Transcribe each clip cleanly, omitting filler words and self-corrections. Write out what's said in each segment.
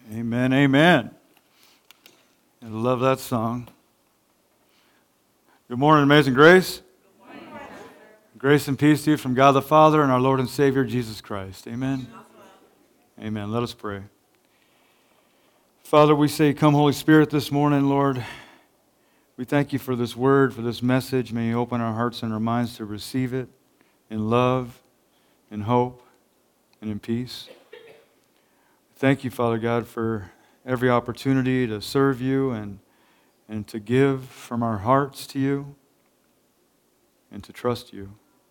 Amen, amen. I love that song. Good morning, Amazing Grace. Good morning, Pastor. Grace and peace to you from God the Father and our Lord and Savior, Jesus Christ. Amen. Amen. Let us pray. Father, we say, come Holy Spirit this morning, Lord. We thank you for this word, for this message. May you open our hearts and our minds to receive it in love, in hope, and in peace. Thank you, Father God, for every opportunity to serve you and to give from our hearts to you and to trust you.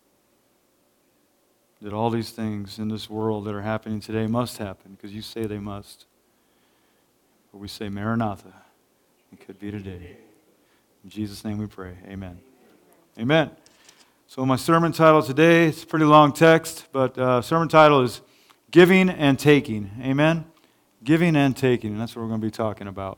That all these things in this world that are happening today must happen because you say they must. But we say, Maranatha, it could be today. In Jesus' name we pray. Amen. Amen. So my sermon title today, it's a pretty long text, but sermon title is Giving and Taking. Amen? Giving and taking. And that's what we're going to be talking about.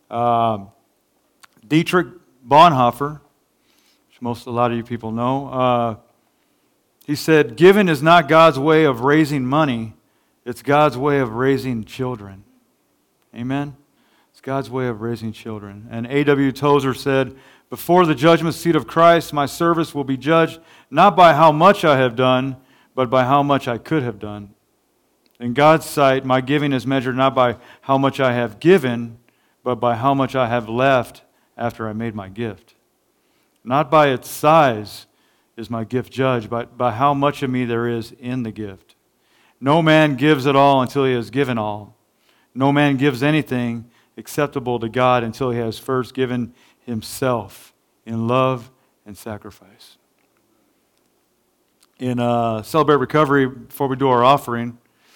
Dietrich Bonhoeffer, which a lot of you people know, he said, giving is not God's way of raising money. It's God's way of raising children. Amen? It's God's way of raising children. And A.W. Tozer said, before the judgment seat of Christ, my service will be judged not by how much I have done, but by how much I could have done. In God's sight, my giving is measured not by how much I have given, but by how much I have left after I made my gift. Not by its size is my gift judged, but by how much of me there is in the gift. No man gives at all until he has given all. No man gives anything acceptable to God until he has first given himself in love and sacrifice. In Celebrate Recovery, before we do our offering,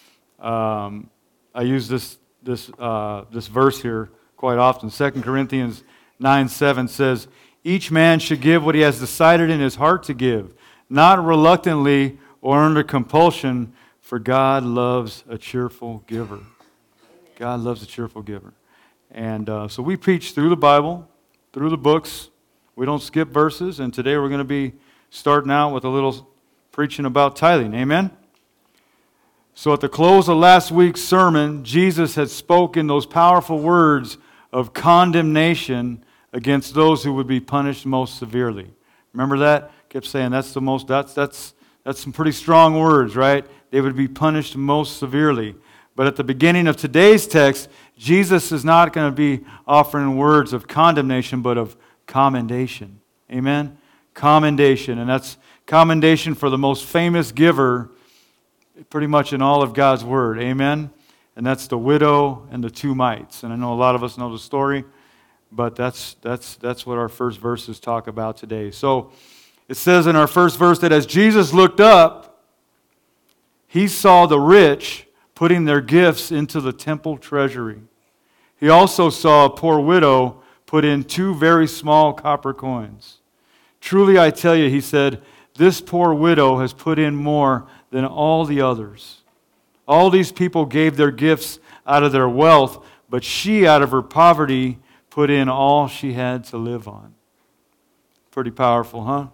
I use this verse here quite often. 2 Corinthians 9:7 says, each man should give what he has decided in his heart to give, not reluctantly or under compulsion, for God loves a cheerful giver. God loves a cheerful giver. And so we preach through the Bible, through the books. We don't skip verses, and today we're going to be starting out with a little preaching about tithing. Amen? So at the close of last week's sermon, Jesus had spoken those powerful words of condemnation against those who would be punished most severely. Remember that? Kept saying that's some pretty strong words, right? They would be punished most severely. But at the beginning of today's text, Jesus is not going to be offering words of condemnation, but of commendation. Amen? Commendation. And that's commendation for the most famous giver pretty much in all of God's Word. Amen? And that's the widow and the two mites. And I know a lot of us know the story, but that's what our first verses talk about today. So it says in our first verse that as Jesus looked up, he saw the rich putting their gifts into the temple treasury. He also saw a poor widow put in 2 very small copper coins. Truly I tell you, he said, this poor widow has put in more than all the others. All these people gave their gifts out of their wealth, but she, out of her poverty, put in all she had to live on. Pretty powerful, huh?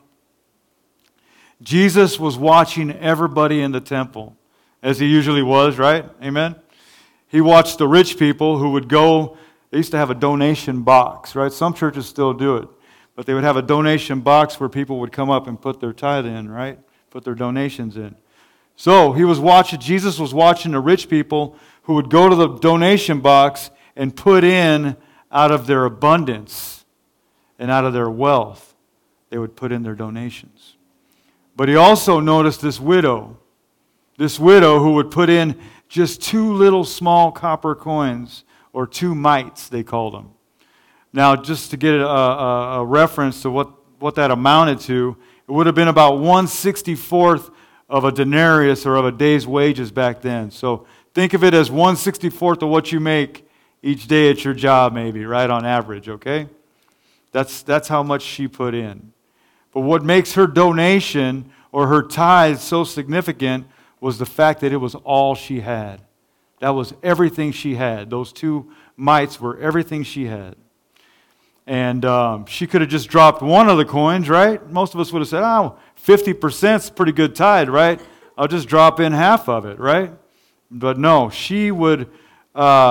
Jesus was watching everybody in the temple, as he usually was, right? Amen? He watched the rich people who would go. They used to have a donation box, right? Some churches still do it. But they would have a donation box where people would come up and put their tithe in, right? Put their donations in. So Jesus was watching the rich people who would go to the donation box and put in out of their abundance and out of their wealth. They would put in their donations. But he also noticed this widow who would put in just 2 little small copper coins, or 2 mites, they called them. Now, just to get a reference to what that amounted to, it would have been about 1/64th of a denarius or of a day's wages back then. So think of it as 1/64th of what you make each day at your job, maybe, right, on average, okay? That's how much she put in. But what makes her donation or her tithe so significant was the fact that it was all she had. That was everything she had. Those 2 mites were everything she had. And she could have just dropped one of the coins, right? Most of us would have said, 50% is pretty good tithe, right? I'll just drop in half of it, right? But no, she would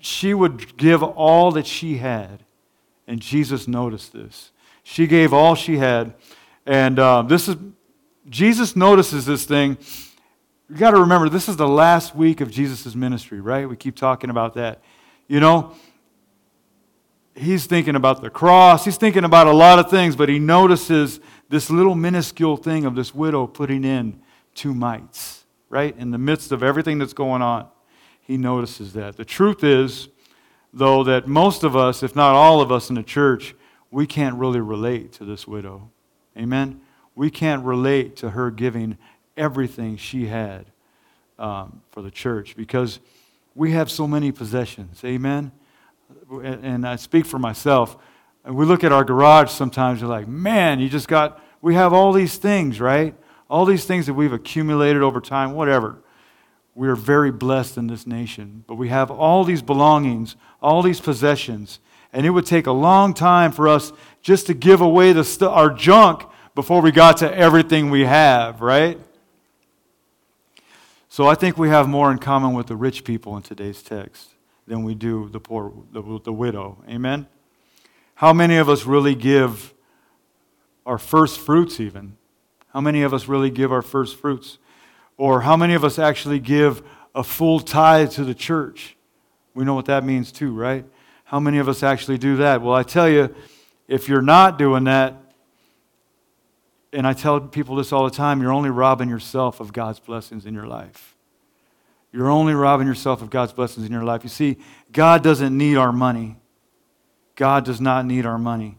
she would give all that she had. And Jesus noticed this. She gave all she had. And Jesus notices this thing. You got to remember, this is the last week of Jesus' ministry, right? We keep talking about that. You know, he's thinking about the cross. He's thinking about a lot of things, but he notices this little minuscule thing of this widow putting in 2 mites, right? In the midst of everything that's going on, he notices that. The truth is, though, that most of us, if not all of us in the church, we can't really relate to this widow. Amen? We can't relate to her giving everything she had for the church because we have so many possessions. Amen? And I speak for myself. And we look at our garage sometimes, you're like, man, we have all these things, right? All these things that we've accumulated over time, whatever. We are very blessed in this nation. But we have all these belongings, all these possessions. And it would take a long time for us just to give away our junk before we got to everything we have, right? So I think we have more in common with the rich people in today's text than we do the poor, the widow. Amen? How many of us really give our first fruits even? How many of us really give our first fruits? Or how many of us actually give a full tithe to the church? We know what that means too, right? How many of us actually do that? Well, I tell you, if you're not doing that, and I tell people this all the time, you're only robbing yourself of God's blessings in your life. You're only robbing yourself of God's blessings in your life. You see, God doesn't need our money. God does not need our money.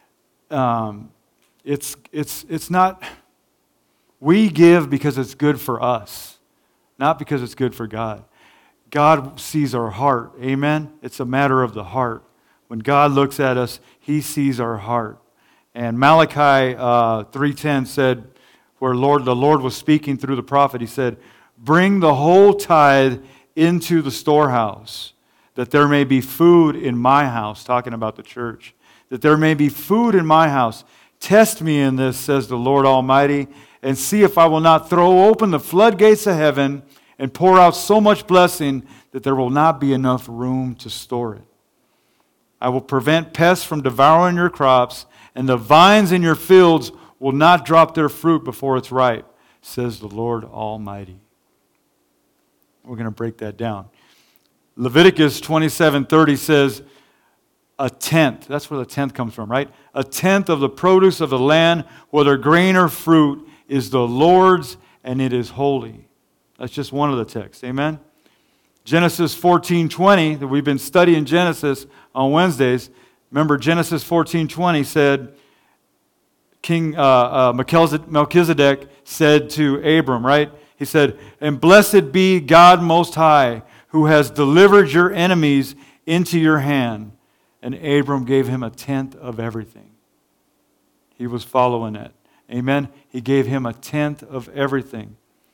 It's not... We give because it's good for us, not because it's good for God. God sees our heart. Amen? It's a matter of the heart. When God looks at us, He sees our heart. And Malachi 3:10 said, where the Lord was speaking through the prophet, He said, bring the whole tithe into the storehouse, that there may be food in my house, talking about the church, that there may be food in my house. Test me in this, says the Lord Almighty, and see if I will not throw open the floodgates of heaven and pour out so much blessing that there will not be enough room to store it. I will prevent pests from devouring your crops, and the vines in your fields will not drop their fruit before it's ripe, says the Lord Almighty. We're going to break that down. Leviticus 27:30 says, a tenth, that's where the tenth comes from, right? A tenth of the produce of the land, whether grain or fruit, is the Lord's, and it is holy. That's just one of the texts, amen? Genesis 14:20, that we've been studying Genesis on Wednesdays. Remember, Genesis 14:20 said, King Melchizedek said to Abram, right? He said, and blessed be God Most High, who has delivered your enemies into your hand. And Abram gave him a tenth of everything. He was following it. Amen? He gave him a tenth of everything.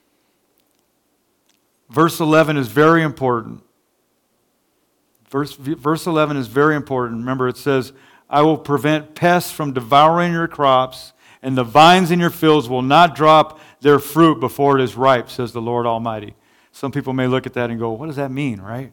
Verse 11 is very important. Verse 11 is very important. Remember, it says, I will prevent pests from devouring your crops, and the vines in your fields will not drop their fruit before it is ripe, says the Lord Almighty. Some people may look at that and go, what does that mean, right?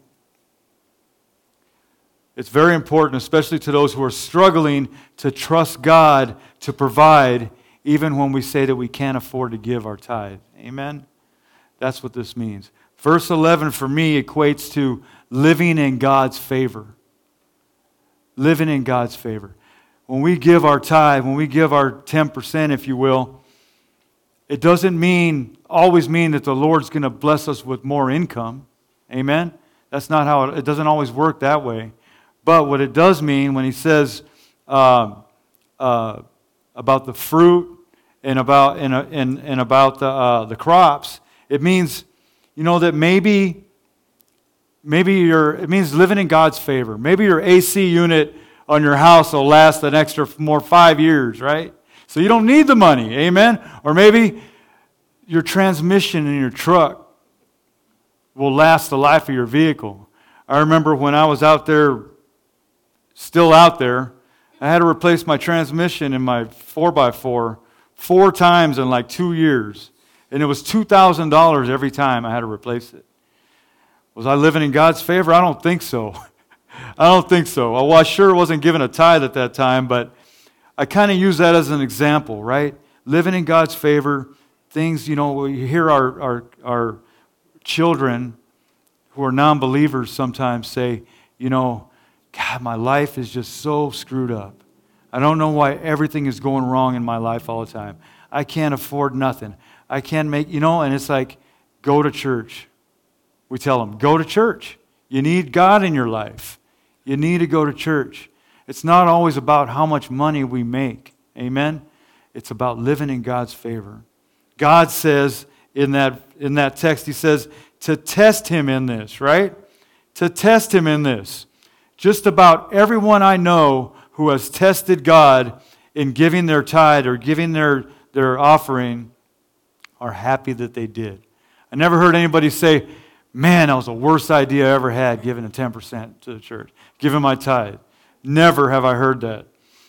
It's very important, especially to those who are struggling to trust God to provide, even when we say that we can't afford to give our tithe. Amen? That's what this means. Verse 11 for me equates to living in God's favor. Living in God's favor. When we give our tithe, when we give our 10%, if you will, it doesn't always mean that the Lord's going to bless us with more income. Amen? That's not how it doesn't always work that way. But what it does mean when He says about the fruit and about the crops, it means, that maybe it means living in God's favor. Maybe your AC unit on your house will last an extra 5 years, right? So you don't need the money, amen? Or maybe your transmission in your truck will last the life of your vehicle. I remember when I was still out there, I had to replace my transmission in my 4x4 4 times in 2 years. And it was $2,000 every time I had to replace it. Was I living in God's favor? I don't think so. I don't think so. Well, I sure wasn't given a tithe at that time, but I kind of use that as an example, right? Living in God's favor, things, we hear our children who are non-believers sometimes say, God, my life is just so screwed up. I don't know why everything is going wrong in my life all the time. I can't afford nothing. I can't make, and it's like, go to church. We tell them, go to church. You need God in your life. You need to go to church. It's not always about how much money we make. Amen? It's about living in God's favor. God says in that text, He says, to test Him in this, right? To test Him in this. Just about everyone I know who has tested God in giving their tithe or giving their offering are happy that they did. I never heard anybody say, man, that was the worst idea I ever had, giving a 10% to the church, giving my tithe. Never have I heard that.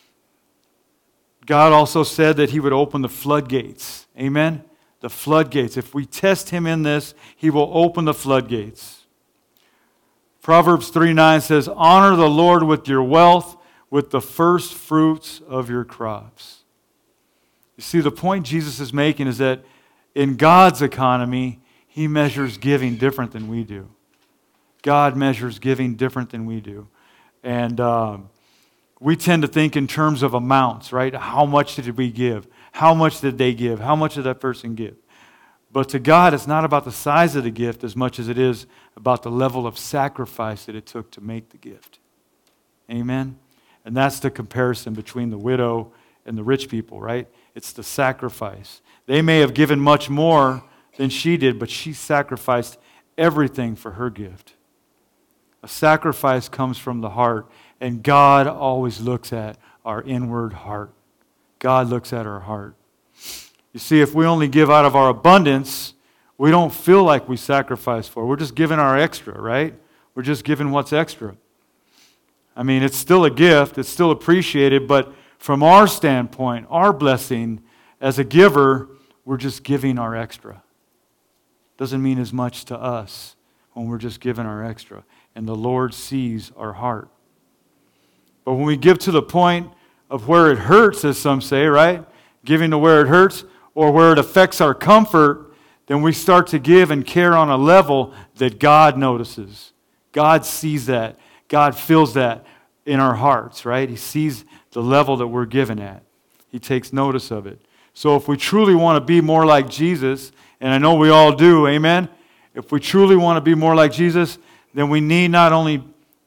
God also said that He would open the floodgates. Amen? The floodgates. If we test Him in this, He will open the floodgates. Proverbs 3:9 says, honor the Lord with your wealth, with the first fruits of your crops. You see, the point Jesus is making is that in God's economy, He measures giving different than we do. God measures giving different than we do. And we tend to think in terms of amounts, right? How much did we give? How much did they give? How much did that person give? But to God, it's not about the size of the gift as much as it is about the level of sacrifice that it took to make the gift. Amen? And that's the comparison between the widow and the rich people, right? It's the sacrifice. They may have given much more than she did, but she sacrificed everything for her gift. A sacrifice comes from the heart, and God always looks at our inward heart. God looks at our heart. You see, if we only give out of our abundance, we don't feel like we sacrifice for it. We're just giving our extra, right? We're just giving what's extra. I mean, it's still a gift. It's still appreciated, but from our standpoint, our blessing as a giver, we're just giving our extra. Doesn't mean as much to us when we're just giving our extra. And the Lord sees our heart. But when we give to the point of where it hurts, as some say, right? Giving to where it hurts or where it affects our comfort, then we start to give and care on a level that God notices. God sees that. God feels that in our hearts, right? He sees the level that we're given at. He takes notice of it. So if we truly want to be more like Jesus, and I know we all do, amen? If we truly want to be more like Jesus, then we need not only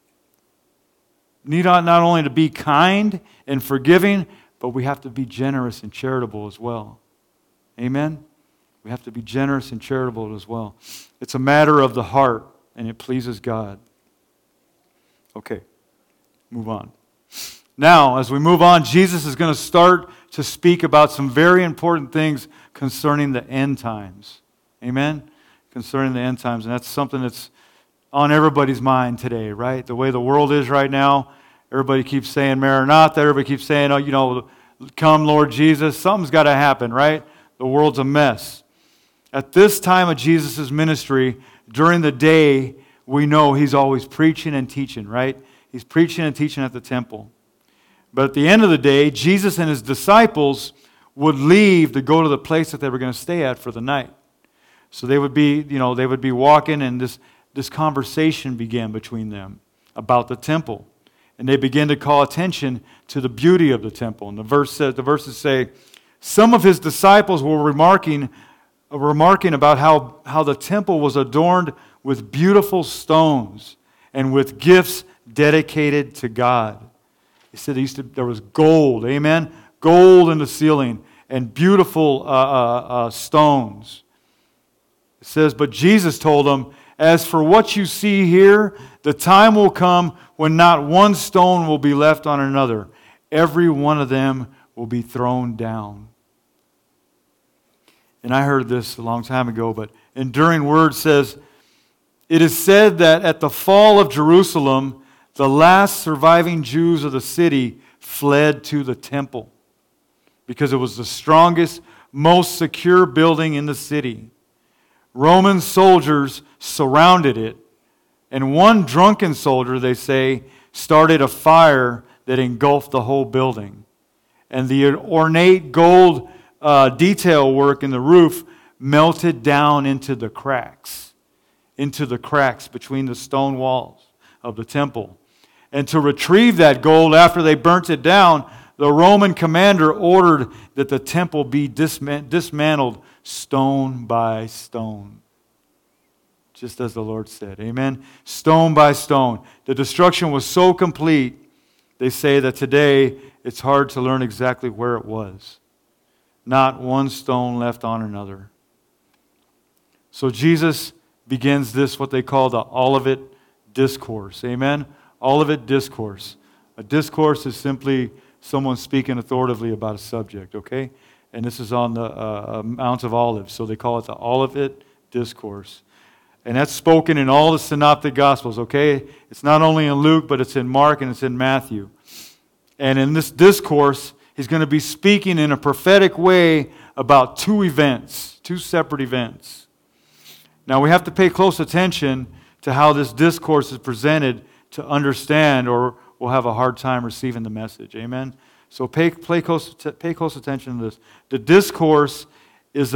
to be kind and forgiving, but we have to be generous and charitable as well. Amen? We have to be generous and charitable as well. It's a matter of the heart, and it pleases God. Okay, move on. Now, as we move on, Jesus is going to start to speak about some very important things concerning the end times. Amen? Concerning the end times. And that's something that's on everybody's mind today, right? The way the world is right now, everybody keeps saying Maranatha. Everybody keeps saying, come Lord Jesus. Something's got to happen, right? The world's a mess. At this time of Jesus' ministry, during the day, we know He's always preaching and teaching, right? He's preaching and teaching at the temple. But at the end of the day, Jesus and His disciples would leave to go to the place that they were going to stay at for the night. So they would be walking, and this conversation began between them about the temple. And they began to call attention to the beauty of the temple. And the verses say, some of His disciples were remarking about how the temple was adorned with beautiful stones and with gifts dedicated to God. He said there was gold, amen? Gold in the ceiling and beautiful stones. It says, but Jesus told them, as for what you see here, the time will come when not one stone will be left on another. Every one of them will be thrown down. And I heard this a long time ago, but Enduring Word says, it is said that at the fall of Jerusalem, the last surviving Jews of the city fled to the temple because it was the strongest, most secure building in the city. Roman soldiers surrounded it, And one drunken soldier, they say, started a fire that engulfed the whole building. And the ornate gold detail work in the roof melted down into the cracks between the stone walls of the temple. And to retrieve that gold after they burnt it down, the Roman commander ordered that the temple be dismantled stone by stone. Just as the Lord said. Amen? Stone by stone. The destruction was so complete, they say that today it's hard to learn exactly where it was. Not one stone left on another. So Jesus begins this, what they call the Olivet Discourse. Amen? Olivet Discourse. A discourse is simply someone speaking authoritatively about a subject, okay? And this is on the Mount of Olives, so they call it the Olivet Discourse. And that's spoken in all the synoptic Gospels, okay? It's not only in Luke, but it's in Mark and it's in Matthew. And in this discourse, he's going to be speaking in a prophetic way about two separate events. Now, we have to pay close attention to how this discourse is presented to understand, or we'll have a hard time receiving the message. Amen? So pay close attention to this. The discourse is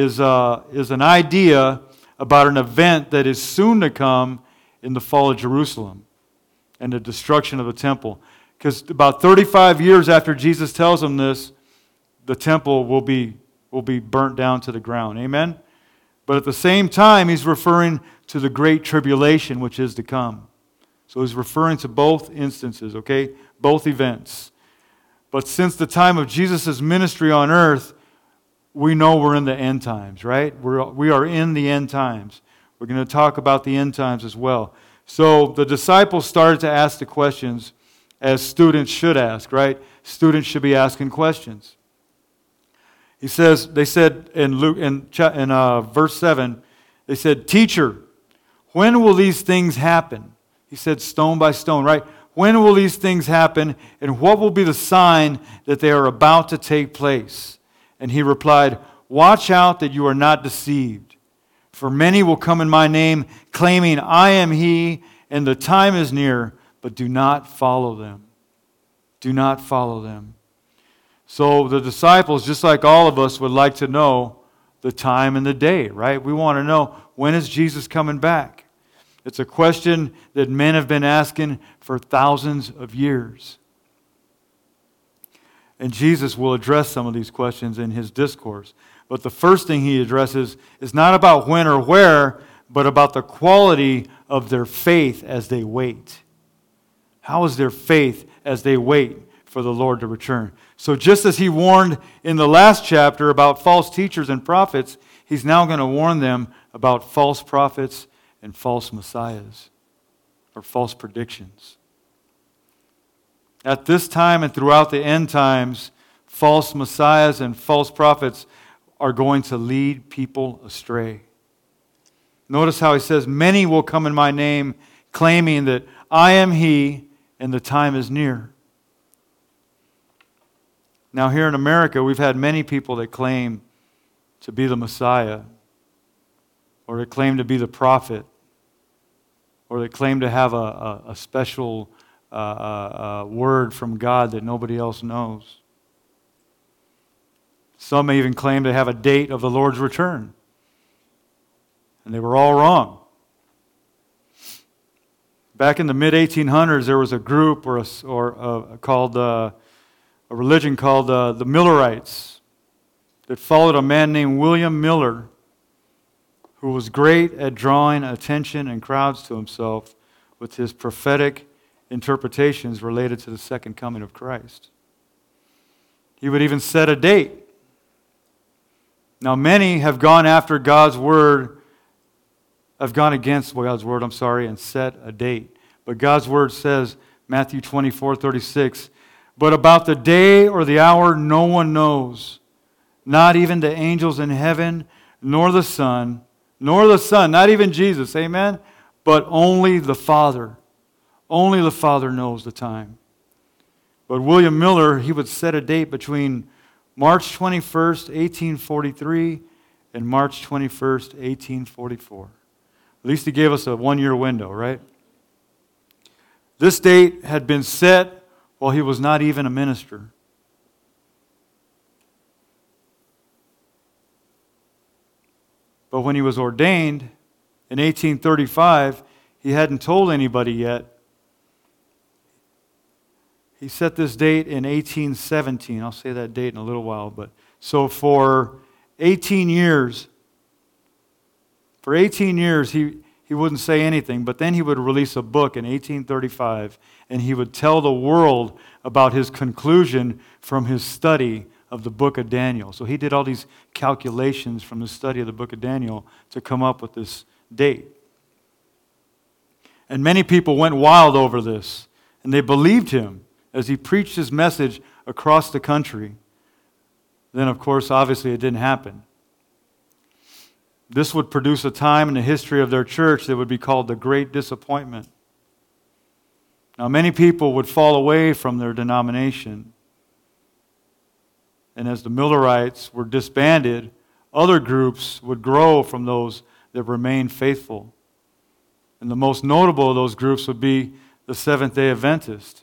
an idea about an event that is soon to come in the fall of Jerusalem and the destruction of the temple. Because about 35 years after Jesus tells them this, the temple will be burnt down to the ground. Amen? But at the same time, he's referring to the great tribulation which is to come. So he's referring to both instances, okay? Both events. But since the time of Jesus' ministry on earth, we know we're in the end times, right? We are in the end times. We're going to talk about the end times as well. So the disciples started to ask the questions as students should ask, right? Students should be asking questions. They said in Luke, in verse 7, they said, "Teacher, when will these things happen?" He said stone by stone, right? When will these things happen, and what will be the sign that they are about to take place? And he replied, "Watch out that you are not deceived. For many will come in my name, claiming, 'I am he,' and the time is near, but do not follow them." Do not follow them. So the disciples, just like all of us, would like to know the time and the day, right? We want to know, when is Jesus coming back? It's a question that men have been asking for thousands of years. And Jesus will address some of these questions in his discourse. But the first thing he addresses is not about when or where, but about the quality of their faith as they wait. How is their faith as they wait for the Lord to return? So just as he warned in the last chapter about false teachers and prophets, he's now going to warn them about false prophets and false messiahs, or false predictions. At this time and throughout the end times, false messiahs and false prophets are going to lead people astray. Notice how he says, "Many will come in my name, claiming that I am he, and the time is near." Now here in America, we've had many people that claim to be the Messiah, or that claim to be the prophet, or that claim to have a special word from God that nobody else knows. Some may even claim to have a date of the Lord's return. And they were all wrong. Back in the mid-1800s, there was a group called a religion called the Millerites that followed a man named William Miller, who was great at drawing attention and crowds to himself with his prophetic interpretations related to the second coming of Christ. He would even set a date. Now, many have gone after God's word, and set a date. But God's word says, Matthew 24:36, "But about the day or the hour no one knows, not even the angels in heaven, nor the Son, not even Jesus," amen? "But only the Father. Only the Father knows the time." But William Miller, he would set a date between March 21st, 1843 and March 21st, 1844. At least he gave us a 1-year window, right? This date had been set while he was not even a minister. But when he was ordained in 1835, he hadn't told anybody yet. He set this date in 1817. I'll say that date in a little while. But so for 18 years, he wouldn't say anything. But then he would release a book in 1835, and he would tell the world about his conclusion from his study of the book of Daniel. So he did all these calculations from the study of the book of Daniel to come up with this date. And many people went wild over this, and they believed him as he preached his message across the country. Then, of course, obviously it didn't happen. This would produce a time in the history of their church that would be called the Great Disappointment. Now, many people would fall away from their denomination. And as the Millerites were disbanded, other groups would grow from those that remained faithful. And the most notable of those groups would be the Seventh-day Adventist.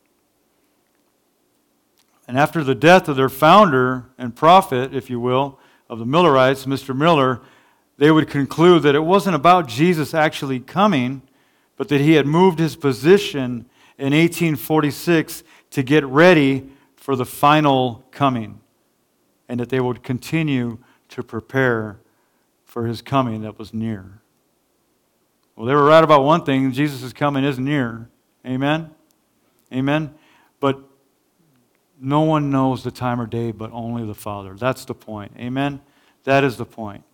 And after the death of their founder and prophet, if you will, of the Millerites, Mr. Miller, they would conclude that it wasn't about Jesus actually coming, but that he had moved his position in 1846 to get ready for the final coming, and that they would continue to prepare for his coming that was near. Well, they were right about one thing: Jesus' coming is near. Amen? Amen? But no one knows the time or day but only the Father. That's the point. Amen? That is the point.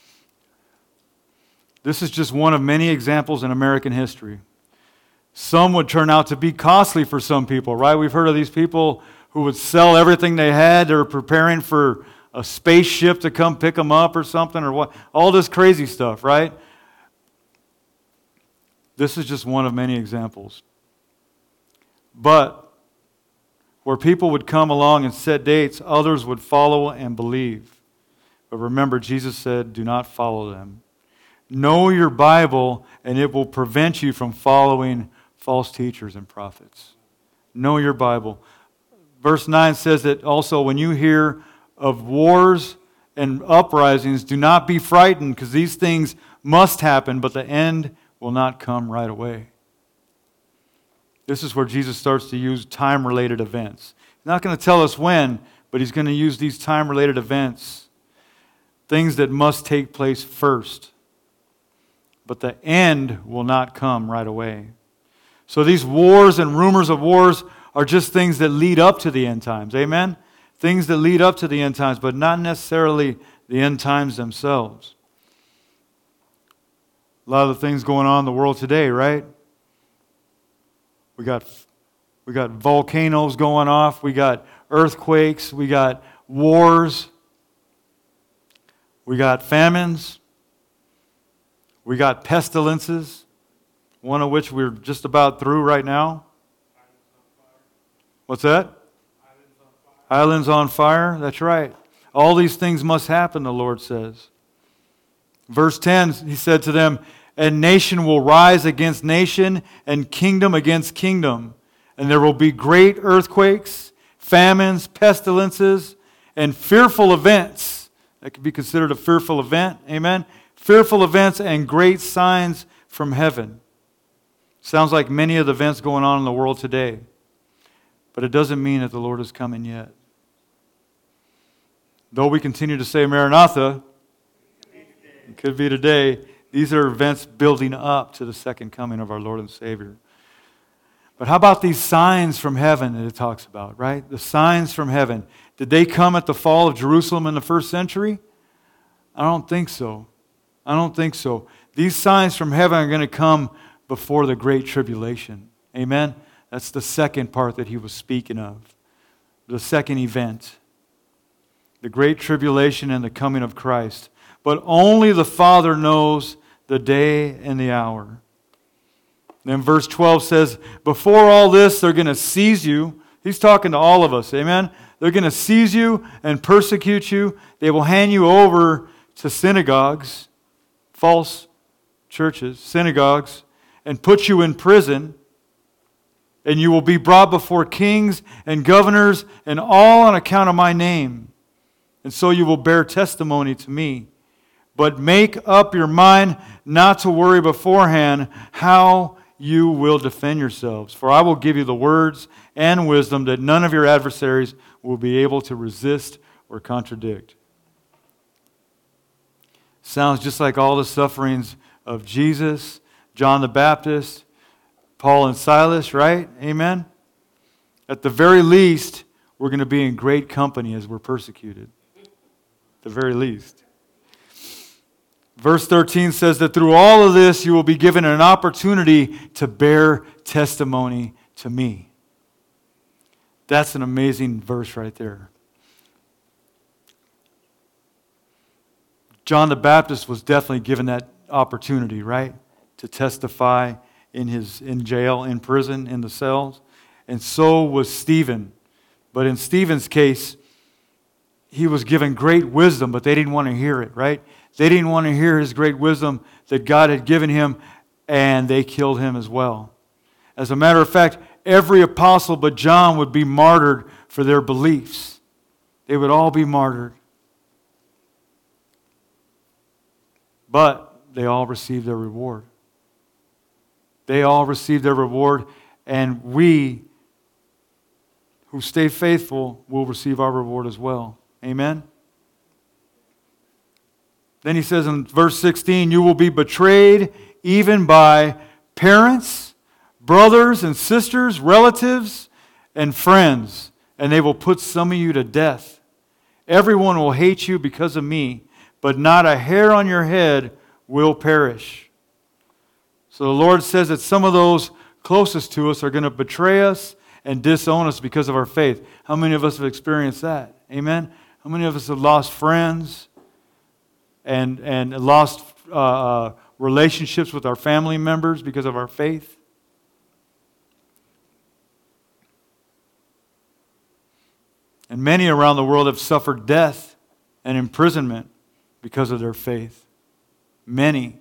This is just one of many examples in American history. Some would turn out to be costly for some people, right? We've heard of these people who would sell everything they had. They were preparing for a spaceship to come pick them up or something, or what? All this crazy stuff, right? This is just one of many examples. But where people would come along and set dates, others would follow and believe. But remember, Jesus said, do not follow them. Know your Bible, and it will prevent you from following false teachers and prophets. Know your Bible. Verse 9 says that also, when you hear of wars and uprisings, do not be frightened, because these things must happen, but the end will not come right away. This is where Jesus starts to use time-related events. He's not going to tell us when, but he's going to use these time-related events, things that must take place first. But the end will not come right away. So these wars and rumors of wars are just things that lead up to the end times. Amen? Things that lead up to the end times, but not necessarily the end times themselves. A lot of the things going on in the world today, right? We got volcanoes going off. We got earthquakes. We got wars. We got famines. We got pestilences, one of which we're just about through right now. What's that? Islands on fire. That's right. All these things must happen, the Lord says. Verse 10, he said to them, and nation will rise against nation, and kingdom against kingdom. And there will be great earthquakes, famines, pestilences, and fearful events. That could be considered a fearful event. Amen? Fearful events and great signs from heaven. Sounds like many of the events going on in the world today. But it doesn't mean that the Lord is coming yet. Though we continue to say Maranatha, it could be today, these are events building up to the second coming of our Lord and Savior. But how about these signs from heaven that it talks about, right? The signs from heaven. Did they come at the fall of Jerusalem in the first century? I don't think so. I don't think so. These signs from heaven are going to come before the Great Tribulation. Amen? That's the second part that he was speaking of. The second event. The Great Tribulation and the coming of Christ. But only the Father knows the day and the hour. Then verse 12 says, before all this, they're going to seize you. He's talking to all of us. Amen? They're going to seize you and persecute you. They will hand you over to synagogues, false churches, synagogues, and put you in prison, and you will be brought before kings and governors, and all on account of my name. And so you will bear testimony to me. But make up your mind not to worry beforehand how you will defend yourselves. For I will give you the words and wisdom that none of your adversaries will be able to resist or contradict. Sounds just like all the sufferings of Jesus, John the Baptist, Paul and Silas, right? Amen? At the very least, we're going to be in great company as we're persecuted. At the very least. Verse 13 says that through all of this, you will be given an opportunity to bear testimony to me. That's an amazing verse right there. John the Baptist was definitely given that opportunity, right? To testify in jail, in prison, in the cells. And so was Stephen. But in Stephen's case, he was given great wisdom, but they didn't want to hear it, right? They didn't want to hear his great wisdom that God had given him, and they killed him as well. As a matter of fact, every apostle but John would be martyred for their beliefs. They would all be martyred. But they all received their reward. They all received their reward, and we who stay faithful will receive our reward as well. Amen? Then he says in verse 16, you will be betrayed even by parents, brothers and sisters, relatives, and friends, and they will put some of you to death. Everyone will hate you because of me, but not a hair on your head will perish. So the Lord says that some of those closest to us are going to betray us and disown us because of our faith. How many of us have experienced that? Amen? How many of us have lost friends and lost relationships with our family members because of our faith? And many around the world have suffered death and imprisonment because of their faith. Many.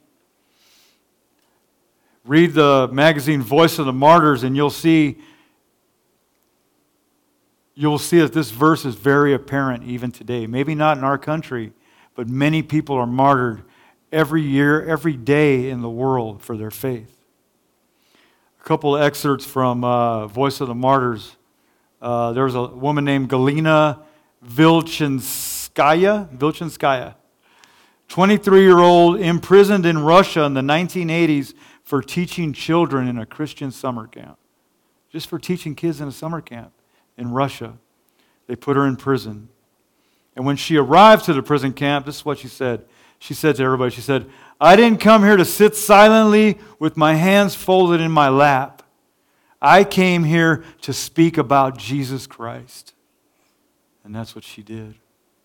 Read the magazine Voice of the Martyrs and you'll see that this verse is very apparent even today. Maybe not in our country, but many people are martyred every year, every day in the world for their faith. A couple of excerpts from Voice of the Martyrs. There was a woman named Galina Vilchinskaya, 23-year-old, imprisoned in Russia in the 1980s for teaching children in a Christian summer camp. Just for teaching kids in a summer camp in Russia. They put her in prison. And when she arrived to the prison camp, this is what she said. She said to everybody, she said, I didn't come here to sit silently with my hands folded in my lap. I came here to speak about Jesus Christ. And that's what she did.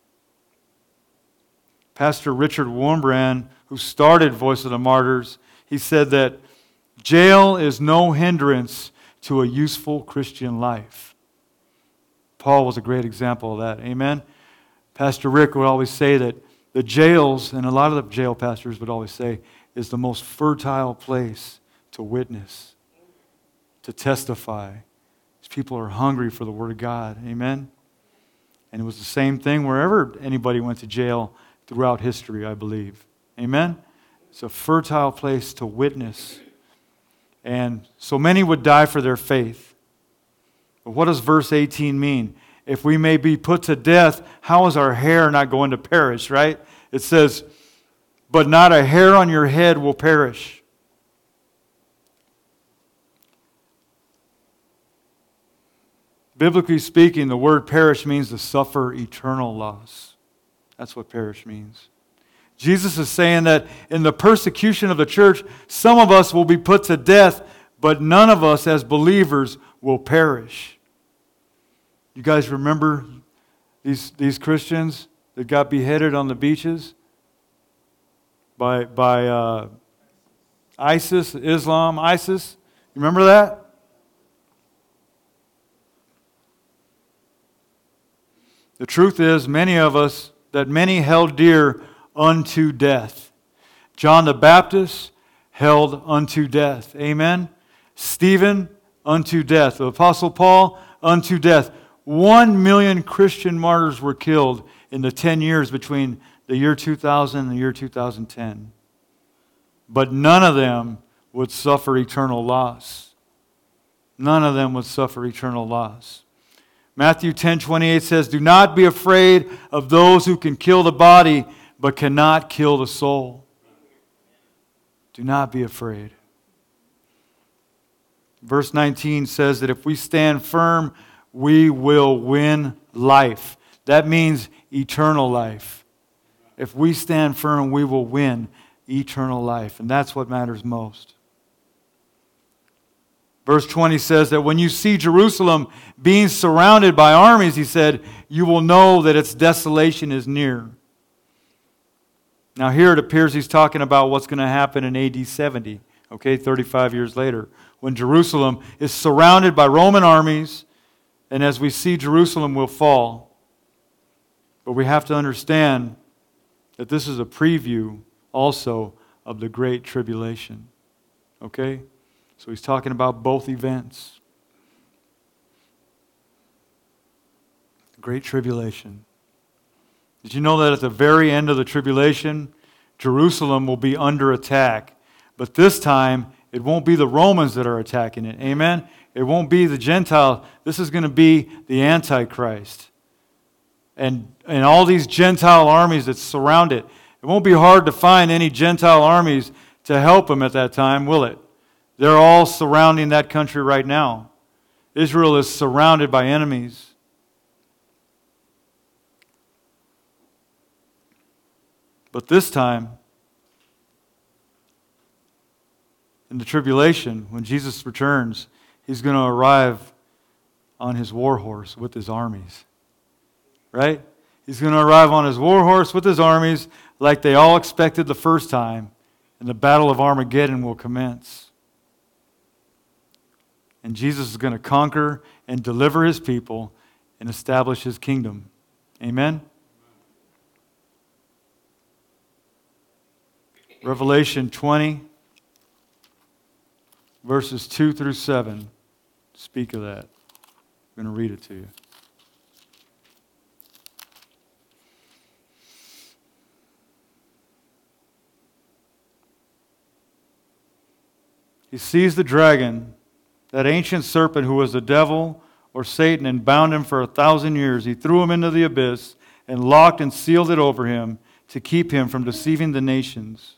Pastor Richard Wurmbrand, who started Voice of the Martyrs, he said that jail is no hindrance to a useful Christian life. Paul was a great example of that. Amen? Pastor Rick would always say that the jails, and a lot of the jail pastors would always say, is the most fertile place to witness, to testify. People are hungry for the Word of God. Amen? And it was the same thing wherever anybody went to jail throughout history, I believe. Amen? It's a fertile place to witness. And so many would die for their faith. But what does verse 18 mean? If we may be put to death, how is our hair not going to perish, right? It says, but not a hair on your head will perish. Biblically speaking, the word perish means to suffer eternal loss. That's what perish means. Jesus is saying that in the persecution of the church, some of us will be put to death, but none of us as believers will perish. You guys remember these Christians that got beheaded on the beaches by ISIS, Islam, ISIS? You remember that? The truth is, many held dear unto death. John the Baptist held unto death. Amen? Stephen, unto death. The Apostle Paul, unto death. 1 million Christian martyrs were killed in the 10 years between the year 2000 and the year 2010. But none of them would suffer eternal loss. None of them would suffer eternal loss. Matthew 10:28 says, "Do not be afraid of those who can kill the body, but cannot kill the soul." Do not be afraid. Verse 19 says that if we stand firm, we will win life. That means eternal life. If we stand firm, we will win eternal life. And that's what matters most. Verse 20 says that when you see Jerusalem being surrounded by armies, he said, you will know that its desolation is near. Now here it appears he's talking about what's going to happen in AD 70, 35 years later, when Jerusalem is surrounded by Roman armies, and as we see, Jerusalem will fall. But we have to understand that this is a preview also of the Great Tribulation. Okay? So he's talking about both events. The Great Tribulation. Did you know that at the very end of the tribulation, Jerusalem will be under attack? But this time, it won't be the Romans that are attacking it. Amen? It won't be the Gentiles. This is going to be the Antichrist. And all these Gentile armies that surround it. It won't be hard to find any Gentile armies to help him at that time, will it? They're all surrounding that country right now. Israel is surrounded by enemies. But this time, in the tribulation, when Jesus returns, he's going to arrive on his war horse with his armies. Right? He's going to arrive on his war horse with his armies like they all expected the first time, and the battle of Armageddon will commence. And Jesus is going to conquer and deliver his people and establish his kingdom. Amen? Revelation 20, verses 2 through 7 speak of that. I'm going to read it to you. He sees the dragon, that ancient serpent who was the devil or Satan, and bound him for 1,000 years. He threw him into the abyss and locked and sealed it over him to keep him from deceiving the nations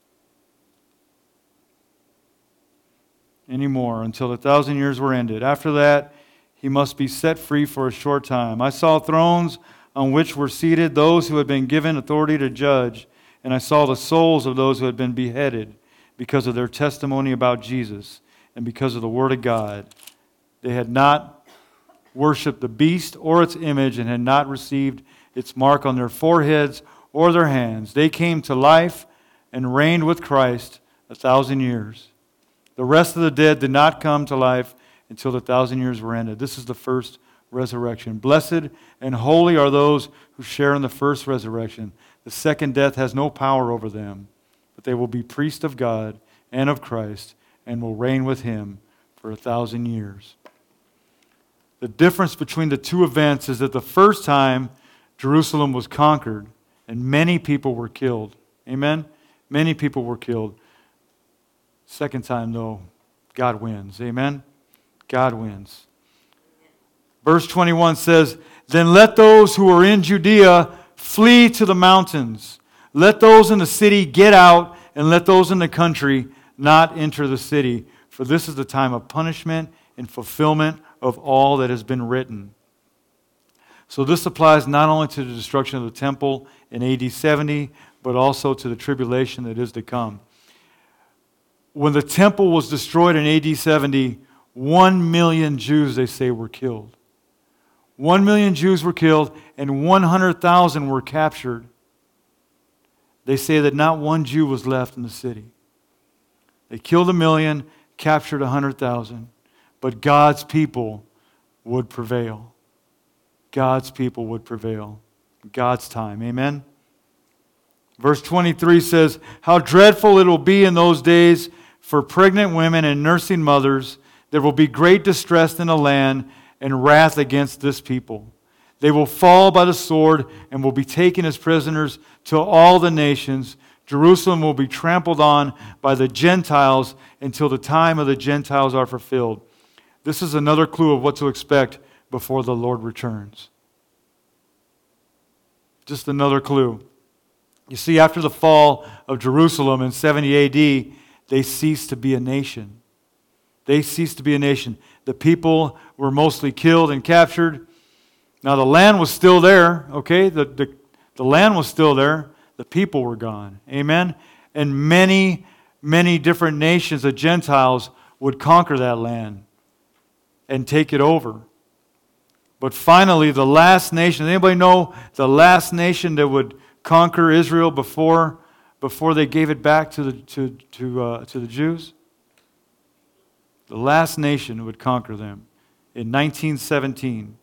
anymore until the 1,000 years were ended. After that, he must be set free for a short time. I saw thrones on which were seated those who had been given authority to judge, and I saw the souls of those who had been beheaded because of their testimony about Jesus and because of the Word of God. They had not worshipped the beast or its image and had not received its mark on their foreheads or their hands. They came to life and reigned with Christ 1,000 years. The rest of the dead did not come to life until the 1,000 years were ended. This is the first resurrection. Blessed and holy are those who share in the first resurrection. The second death has no power over them, but they will be priests of God and of Christ and will reign with him for 1,000 years. The difference between the two events is that the first time Jerusalem was conquered and many people were killed. Amen? Many people were killed. Second time, though, God wins. Amen? God wins. Verse 21 says, "Then let those who are in Judea flee to the mountains. Let those in the city get out, and let those in the country not enter the city. For this is the time of punishment and fulfillment of all that has been written." So this applies not only to the destruction of the temple in AD 70, but also to the tribulation that is to come. When the temple was destroyed in AD 70, 1 million Jews, they say, were killed. 1 million Jews were killed, and 100,000 were captured. They say that not one Jew was left in the city. They killed 1 million, captured 100,000. But God's people would prevail. God's people would prevail. God's time. Amen? Verse 23 says, how dreadful it will be in those days for pregnant women and nursing mothers. There will be great distress in the land and wrath against this people. They will fall by the sword and will be taken as prisoners to all the nations. Jerusalem will be trampled on by the Gentiles until the time of the Gentiles are fulfilled. This is another clue of what to expect before the Lord returns. Just another clue. You see, after the fall of Jerusalem in 70 A.D., they ceased to be a nation. They ceased to be a nation. The people were mostly killed and captured. Now the land was still there, okay? The land was still there. The people were gone. Amen? And many, many different nations of Gentiles would conquer that land and take it over. But finally, the last nation, anybody know the last nation that would conquer Israel before they gave it back to the Jews? The last nation would conquer them in 1917.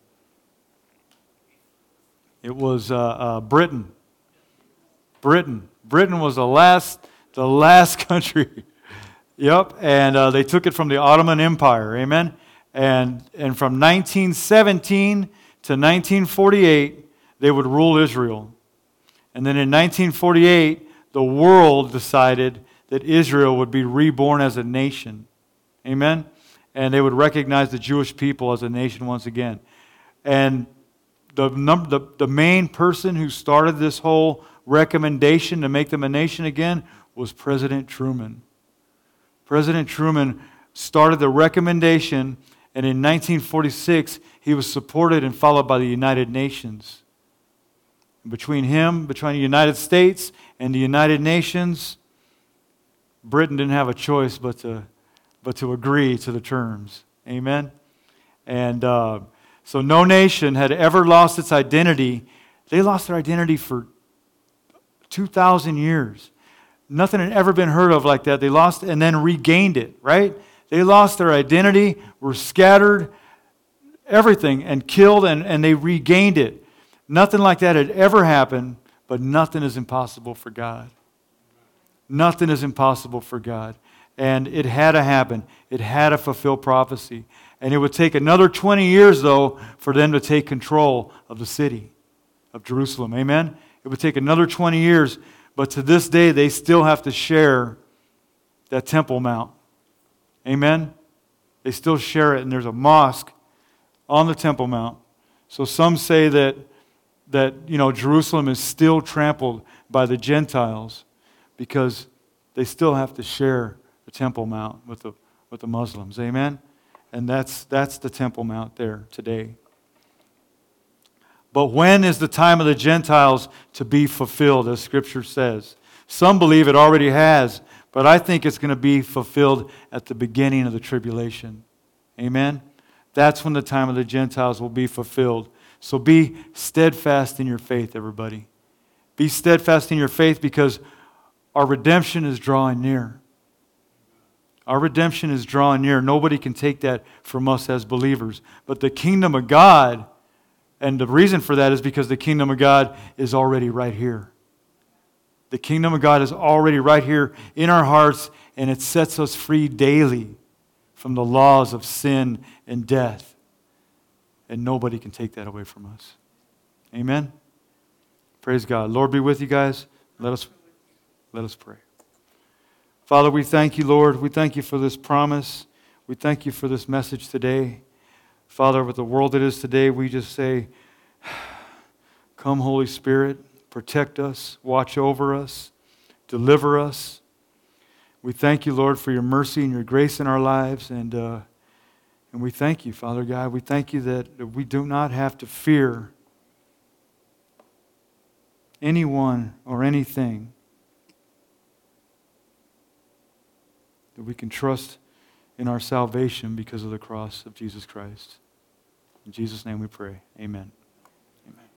It was Britain. Britain was the last country. Yep, and they took it from the Ottoman Empire. Amen. And from 1917 to 1948, they would rule Israel. And then in 1948, the world decided that Israel would be reborn as a nation. Amen? And they would recognize the Jewish people as a nation once again. And the main person who started this whole recommendation to make them a nation again was President Truman. President Truman started the recommendation, and in 1946, he was supported and followed by the United Nations. Between the United States and the United Nations, Britain didn't have a choice but to agree to the terms. Amen? And so no nation had ever lost its identity. They lost their identity for 2,000 years. Nothing had ever been heard of like that. They lost and then regained it, right? They lost their identity, were scattered, everything, and killed, and they regained it. Nothing like that had ever happened, but nothing is impossible for God. Nothing is impossible for God. And it had to happen. It had to fulfill prophecy. And it would take another 20 years, though, for them to take control of the city of Jerusalem. Amen? It would take another 20 years, but to this day, they still have to share that Temple Mount. Amen? They still share it, and there's a mosque on the Temple Mount. So some say that Jerusalem is still trampled by the Gentiles because they still have to share the Temple Mount with the Muslims. Amen? And that's the Temple Mount there today. But when is the time of the Gentiles to be fulfilled, as Scripture says? Some believe it already has, but I think it's going to be fulfilled at the beginning of the tribulation. Amen? That's when the time of the Gentiles will be fulfilled. So be steadfast in your faith, everybody. Be steadfast in your faith because our redemption is drawing near. Our redemption is drawing near. Nobody can take that from us as believers. But the kingdom of God, and the reason for that is because the kingdom of God is already right here. The kingdom of God is already right here in our hearts, and it sets us free daily from the laws of sin and death. And nobody can take that away from us. Amen? Praise God. Lord be with you guys. Let us pray. Father, we thank you, Lord. We thank you for this promise. We thank you for this message today. Father, with the world that is today, we just say, come, Holy Spirit, protect us, watch over us, deliver us. We thank you, Lord, for your mercy and your grace in our lives. And we thank you, Father God. We thank you that we do not have to fear anyone or anything. That we can trust in our salvation because of the cross of Jesus Christ. In Jesus' name we pray. Amen. Amen.